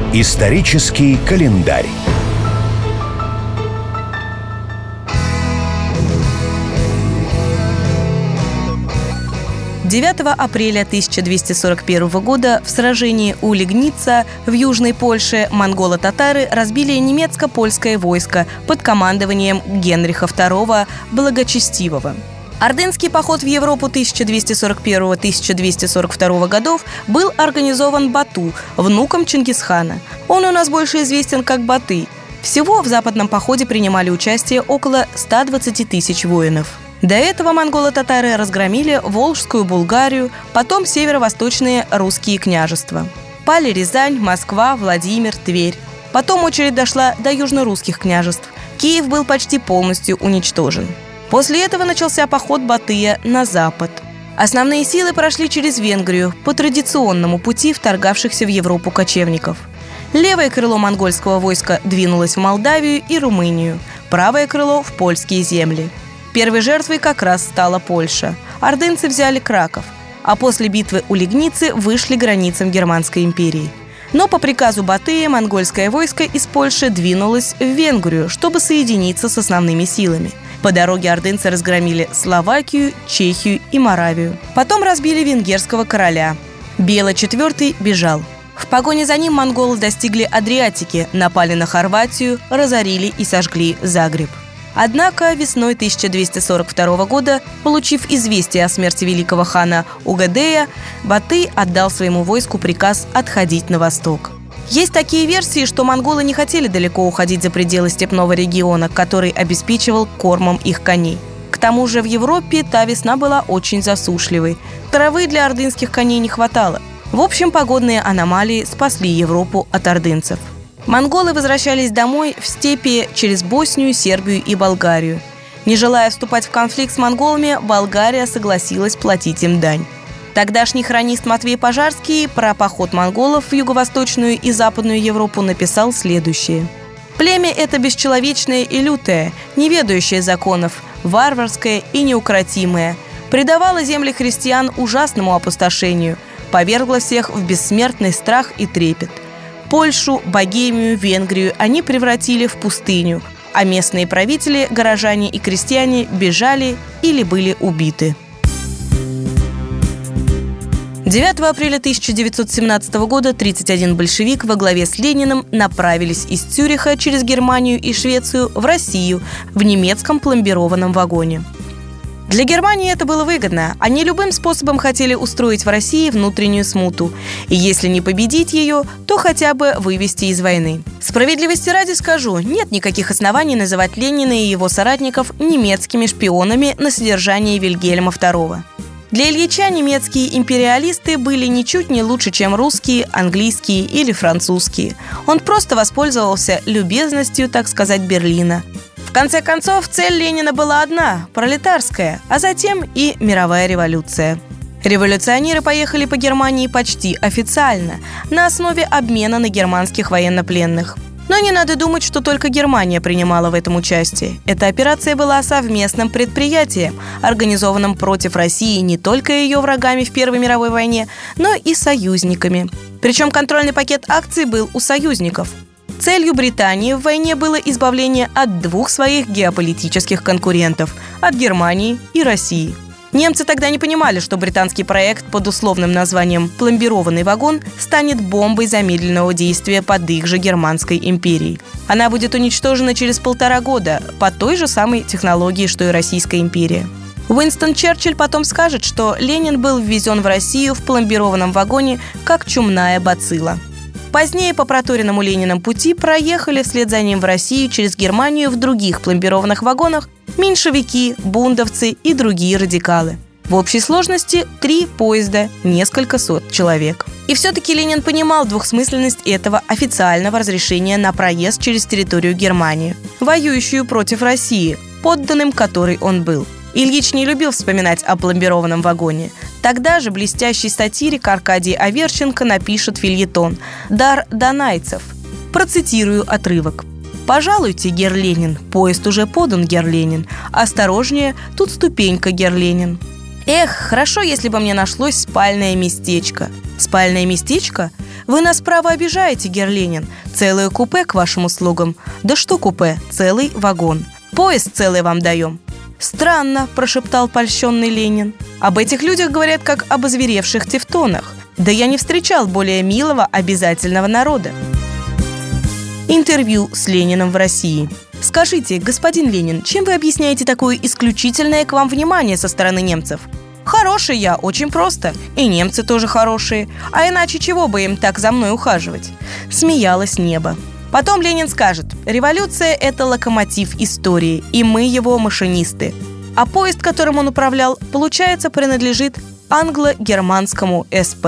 Исторический календарь. 9 апреля 1241 года в сражении у Лигница в Южной Польше монголо-татары разбили немецко-польское войско под командованием Генриха II Благочестивого. Ордынский поход в Европу 1241-1242 годов был организован Бату, внуком Чингисхана. Он у нас больше известен как Баты. Всего в западном походе принимали участие около 120 тысяч воинов. До этого монголо-татары разгромили Волжскую Булгарию, потом северо-восточные русские княжества. Пали Рязань, Москва, Владимир, Тверь. Потом очередь дошла до южнорусских княжеств. Киев был почти полностью уничтожен. После этого начался поход Батыя на запад. Основные силы прошли через Венгрию по традиционному пути вторгавшихся в Европу кочевников. Левое крыло монгольского войска двинулось в Молдавию и Румынию, правое крыло – в польские земли. Первой жертвой как раз стала Польша. Ордынцы взяли Краков, а после битвы у Лигницы вышли к границам Германской империи. Но по приказу Батыя монгольское войско из Польши двинулось в Венгрию, чтобы соединиться с основными силами. По дороге ордынцы разгромили Словакию, Чехию и Моравию. Потом разбили венгерского короля. Бела IV бежал. В погоне за ним монголы достигли Адриатики, напали на Хорватию, разорили и сожгли Загреб. Однако весной 1242 года, получив известие о смерти великого хана Угадея, Батый отдал своему войску приказ отходить на восток. Есть такие версии, что монголы не хотели далеко уходить за пределы степного региона, который обеспечивал кормом их коней. К тому же в Европе та весна была очень засушливой. Травы для ордынских коней не хватало. В общем, погодные аномалии спасли Европу от ордынцев. Монголы возвращались домой в степи через Боснию, Сербию и Болгарию. Не желая вступать в конфликт с монголами, Болгария согласилась платить им дань. Тогдашний хронист Матвей Пожарский про поход монголов в юго-восточную и западную Европу написал следующее. «Племя это бесчеловечное и лютое, не ведающее законов, варварское и неукротимое, предавало земли христиан ужасному опустошению, повергло всех в бессмертный страх и трепет. Польшу, Богемию, Венгрию они превратили в пустыню, а местные правители, горожане и крестьяне бежали или были убиты». 9 апреля 1917 года 31 большевик во главе с Лениным направились из Цюриха через Германию и Швецию в Россию в немецком пломбированном вагоне. Для Германии это было выгодно. Они любым способом хотели устроить в России внутреннюю смуту. И если не победить ее, то хотя бы вывести из войны. Справедливости ради скажу, нет никаких оснований называть Ленина и его соратников немецкими шпионами на содержании Вильгельма II. Для Ильича немецкие империалисты были ничуть не лучше, чем русские, английские или французские. Он просто воспользовался любезностью, так сказать, Берлина. В конце концов, цель Ленина была одна – пролетарская, а затем и мировая революция. Революционеры поехали по Германии почти официально, на основе обмена на германских военнопленных. Но не надо думать, что только Германия принимала в этом участие. Эта операция была совместным предприятием, организованным против России не только ее врагами в Первой мировой войне, но и союзниками. Причем контрольный пакет акций был у союзников. Целью Британии в войне было избавление от двух своих геополитических конкурентов – от Германии и России. Немцы тогда не понимали, что британский проект под условным названием «пломбированный вагон» станет бомбой замедленного действия под их же Германской империей. Она будет уничтожена через 1,5 года по той же самой технологии, что и Российская империя. Уинстон Черчилль потом скажет, что Ленин был ввезен в Россию в пломбированном вагоне как чумная бацилла. Позднее по проторенному Лениным пути проехали вслед за ним в Россию через Германию в других пломбированных вагонах меньшевики, бундовцы и другие радикалы. В общей сложности 3 поезда, несколько сот человек. И все-таки Ленин понимал двухсмысленность этого официального разрешения на проезд через территорию Германии, воюющую против России, подданным которой он был. Ильич не любил вспоминать о пломбированном вагоне. Тогда же блестящий сатирик Аркадий Аверченко напишет фельетон «Дар донайцев». Процитирую отрывок. «Пожалуйте, гер Ленин, поезд уже подан, гер Ленин. Осторожнее, тут ступенька, гер Ленин». Эх, хорошо, если бы мне нашлось спальное местечко. Спальное местечко? Вы нас право обижаете, герр Ленин. Целое купе к вашим услугам. Да что купе? Целый вагон. Поезд целый вам даем. Странно, прошептал польщенный Ленин. Об этих людях говорят как об озверевших тевтонах. Да я не встречал более милого обязательного народа. Интервью с Лениным в России. Скажите, господин Ленин, чем вы объясняете такое исключительное к вам внимание со стороны немцев? Хороший я, очень просто. И немцы тоже хорошие. А иначе чего бы им так за мной ухаживать? Смеялось небо. Потом Ленин скажет: революция – это локомотив истории, и мы его машинисты. А поезд, которым он управлял, получается, принадлежит англо-германскому СП.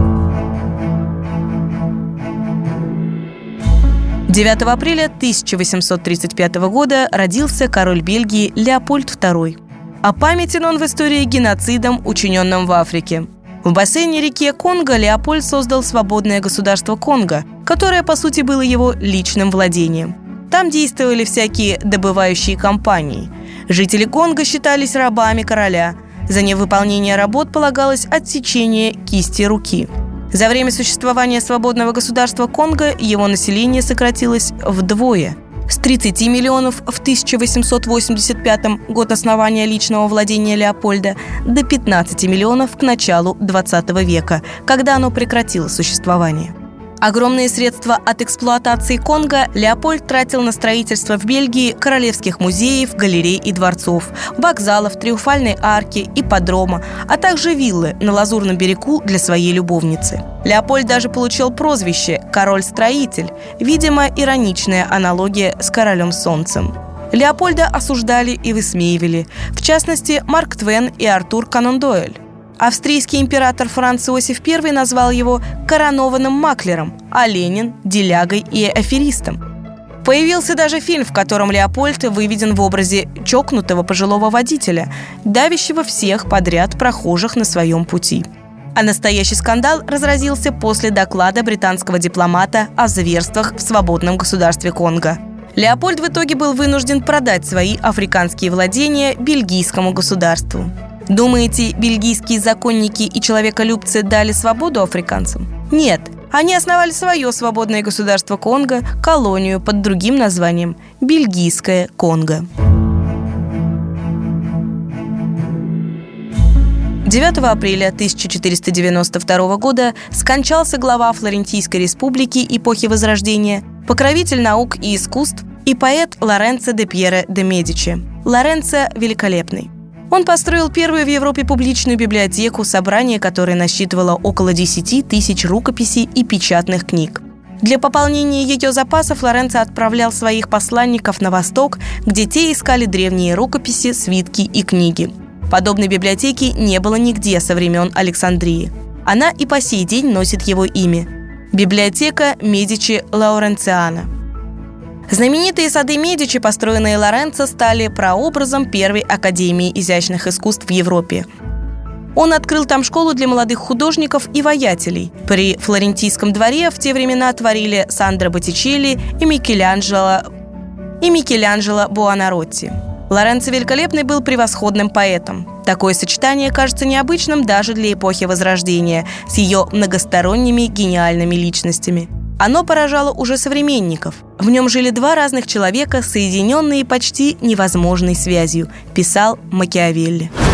9 апреля 1835 года родился король Бельгии Леопольд II. А памятен он в истории геноцидом, учиненным в Африке. В бассейне реки Конго Леопольд создал свободное государство Конго, которое, по сути, было его личным владением. Там действовали всякие добывающие компании. Жители Конго считались рабами короля. За невыполнение работ полагалось отсечение кисти руки. За время существования свободного государства Конго его население сократилось вдвое. С 30 миллионов в 1885 год основания личного владения Леопольда до 15 миллионов к началу XX века, когда оно прекратило существование. Огромные средства от эксплуатации Конго Леопольд тратил на строительство в Бельгии королевских музеев, галерей и дворцов, вокзалов, триумфальной арки, ипподрома, а также виллы на Лазурном берегу для своей любовницы. Леопольд даже получил прозвище «Король-строитель», видимо, ироничная аналогия с королем Солнцем. Леопольда осуждали и высмеивали, в частности, Марк Твен и Артур Конан Дойль. Австрийский император Франц Иосиф I назвал его коронованным маклером, а Ленин – делягой и аферистом. Появился даже фильм, в котором Леопольд выведен в образе чокнутого пожилого водителя, давящего всех подряд прохожих на своем пути. А настоящий скандал разразился после доклада британского дипломата о зверствах в свободном государстве Конго. Леопольд в итоге был вынужден продать свои африканские владения бельгийскому государству. Думаете, бельгийские законники и человеколюбцы дали свободу африканцам? Нет, они основали свое свободное государство Конго, колонию под другим названием – Бельгийское Конго. 9 апреля 1492 года скончался глава Флорентийской республики эпохи Возрождения, покровитель наук и искусств и поэт Лоренцо де Пьеро де Медичи. Лоренцо Великолепный. Он построил первую в Европе публичную библиотеку, собрание которой насчитывало около 10 тысяч рукописей и печатных книг. Для пополнения ее запасов Лоренцо отправлял своих посланников на восток, где те искали древние рукописи, свитки и книги. Подобной библиотеки не было нигде со времен Александрии. Она и по сей день носит его имя – библиотека Медичи Лауренциана. Знаменитые сады Медичи, построенные Лоренцо, стали прообразом первой академии изящных искусств в Европе. Он открыл там школу для молодых художников и воятелей. При Флорентийском дворе в те времена творили Сандро Боттичелли и Микеланджело Буонаротти. Лоренцо Великолепный был превосходным поэтом. Такое сочетание кажется необычным даже для эпохи Возрождения с ее многосторонними гениальными личностями. Оно поражало уже современников. В нем жили два разных человека, соединенные почти невозможной связью, писал Макиавелли.